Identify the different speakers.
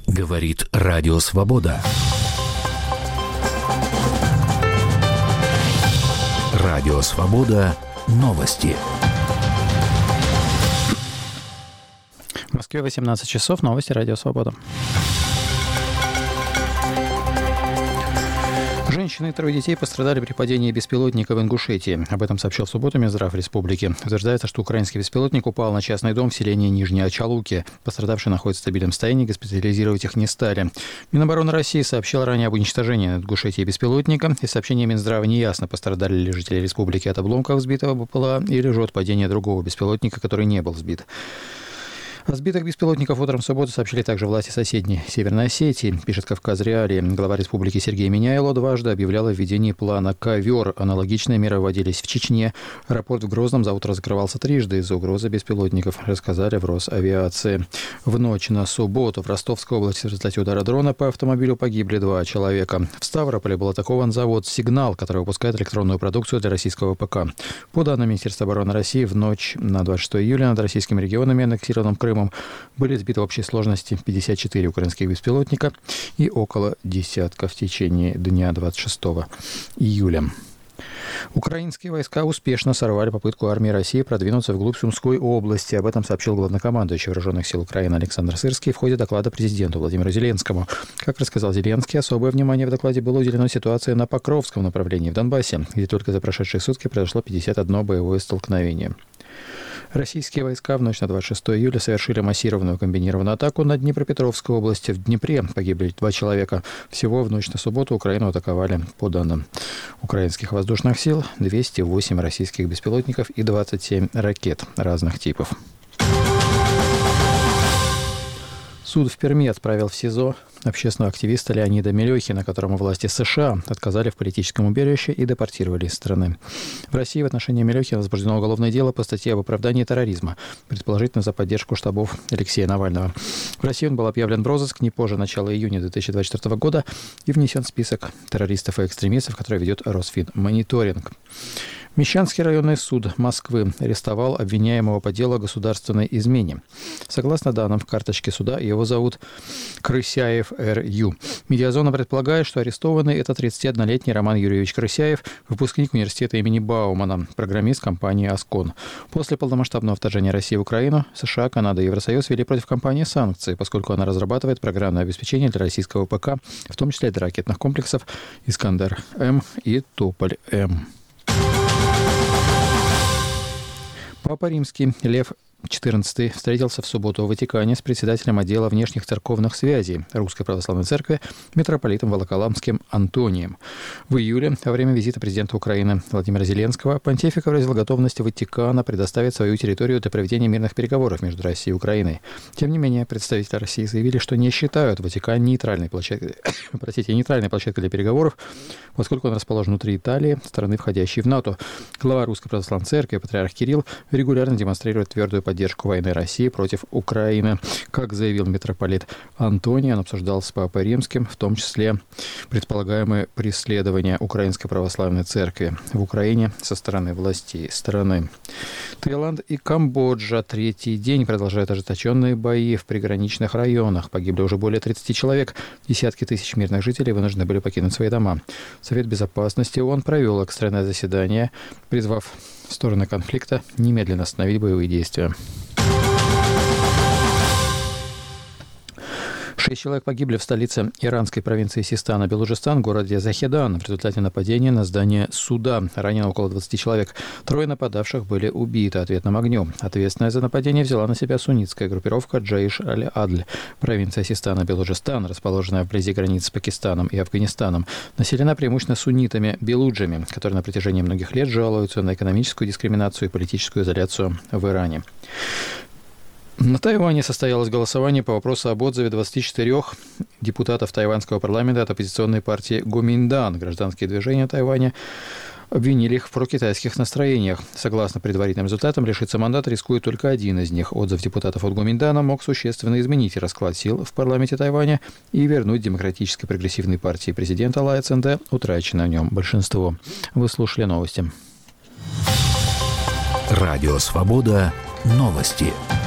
Speaker 1: Говорит Радио Свобода. Радио Свобода. Новости.
Speaker 2: В Москве 18 часов. Новости Радио Свобода. Женщины и 3 детей пострадали при падении беспилотника в Ингушетии. Об этом сообщил в субботу Минздрав республики. Утверждается, что украинский беспилотник упал на частный дом в селении Нижние Очалуки. Пострадавшие находятся в стабильном состоянии, госпитализировать их не стали. Минобороны России сообщил ранее об уничтожении над Ингушетией беспилотника. Из сообщения Минздрава неясно, пострадали ли жители республики от обломков сбитого БПЛА или же от падения другого беспилотника, который не был сбит. О сбитых беспилотников утром в субботу сообщили также власти соседней Северной Осетии, пишет «Кавказ Реалии». Глава республики Сергей Миняйло дважды объявлял о введении плана «Ковер». Аналогичные меры вводились в Чечне. Аэропорт в Грозном за утро закрывался трижды из-за угрозы беспилотников, рассказали в Росавиации. В ночь на субботу в Ростовской области в результате удара дрона по автомобилю погибли 2 человека. В Ставрополе был атакован завод «Сигнал», который выпускает электронную продукцию для российского ПК. По данным Министерства обороны России, в ночь на 26 июля над российскими регионами, аннексированным Крымом, были сбиты в общей сложности 54 украинских беспилотника и около десятка в течение дня 26 июля. Украинские войска успешно сорвали попытку армии России продвинуться вглубь Сумской области. Об этом сообщил главнокомандующий Вооруженных сил Украины Александр Сырский в ходе доклада президенту Владимиру Зеленскому. Как рассказал Зеленский, особое внимание в докладе было уделено ситуации на Покровском направлении в Донбассе, где только за прошедшие сутки произошло 51 боевое столкновение. Российские войска в ночь на 26 июля совершили массированную комбинированную атаку на Днепропетровской области. В Днепре погибли 2 человека. Всего в ночь на субботу Украину атаковали, по данным украинских воздушных сил, 208 российских беспилотников и 27 ракет разных типов. Суд в Перми отправил в СИЗО общественного активиста Леонида Мелехина, которому власти США отказали в политическом убежище и депортировали из страны. В России в отношении Мелехина возбуждено уголовное дело по статье об оправдании терроризма, предположительно за поддержку штабов Алексея Навального. В России он был объявлен в розыск не позже начала июня 2024 года и внесен в список террористов и экстремистов, который ведет Росфинмониторинг. Мещанский районный суд Москвы арестовал обвиняемого по делу о государственной измене. Согласно данным в карточке суда, его зовут Крысяев Р.Ю. Медиазона предполагает, что арестованный – это 31-летний Роман Юрьевич Крысяев, выпускник университета имени Баумана, программист компании «Аскон». После полномасштабного вторжения России в Украину США, Канада и Евросоюз ввели против компании санкции, поскольку она разрабатывает программное обеспечение для российского ПК, в том числе для ракетных комплексов «Искандер-М» и «Туполь-М». Папа Римский Лев XIV встретился в субботу в Ватикане с председателем отдела внешних церковных связей Русской Православной Церкви митрополитом Волоколамским Антонием. В июле, во время визита президента Украины Владимира Зеленского, понтифик выразил готовность Ватикана предоставить свою территорию для проведения мирных переговоров между Россией и Украиной. Тем не менее, представители России заявили, что не считают Ватикан нейтральной площадкой для переговоров, поскольку он расположен внутри Италии, страны, входящей в НАТО. Глава Русской Православной Церкви, патриарх Кирилл, регулярно демонстрирует твердую поддержку войны России против Украины. Как заявил митрополит Антоний, он обсуждал с Папой Римским, в том числе предполагаемые преследования Украинской Православной Церкви в Украине со стороны властей страны. Таиланд и Камбоджа 3-й день продолжают ожесточенные бои в приграничных районах. Погибли уже более 30 человек. Десятки тысяч мирных жителей вынуждены были покинуть свои дома. Совет Безопасности ООН провел экстренное заседание, призвав стороны конфликта немедленно остановить боевые действия. 6 человек погибли в столице иранской провинции Систан, Белуджистан, городе Захедан, в результате нападения на здание суда. Ранено около 20 человек. 3 нападавших были убиты ответным огнем. Ответственность за нападение взяла на себя суннитская группировка Джейш аль-Адль. Провинция Систан, Белуджистан, расположенная вблизи границ с Пакистаном и Афганистаном, населена преимущественно суннитами-белуджами, которые на протяжении многих лет жалуются на экономическую дискриминацию и политическую изоляцию в Иране. На Тайване состоялось голосование по вопросу об отзыве 24 депутатов тайваньского парламента от оппозиционной партии Гоминдан. Гражданские движения Тайваня обвинили их в прокитайских настроениях. Согласно предварительным результатам, лишиться мандата рискует только один из них. Отзыв депутатов от Гоминдана мог существенно изменить расклад сил в парламенте Тайваня и вернуть демократической прогрессивной партии президента Лая Цзэнде утраченное в нем большинство. Вы слушали новости.
Speaker 1: Радио Свобода. Новости.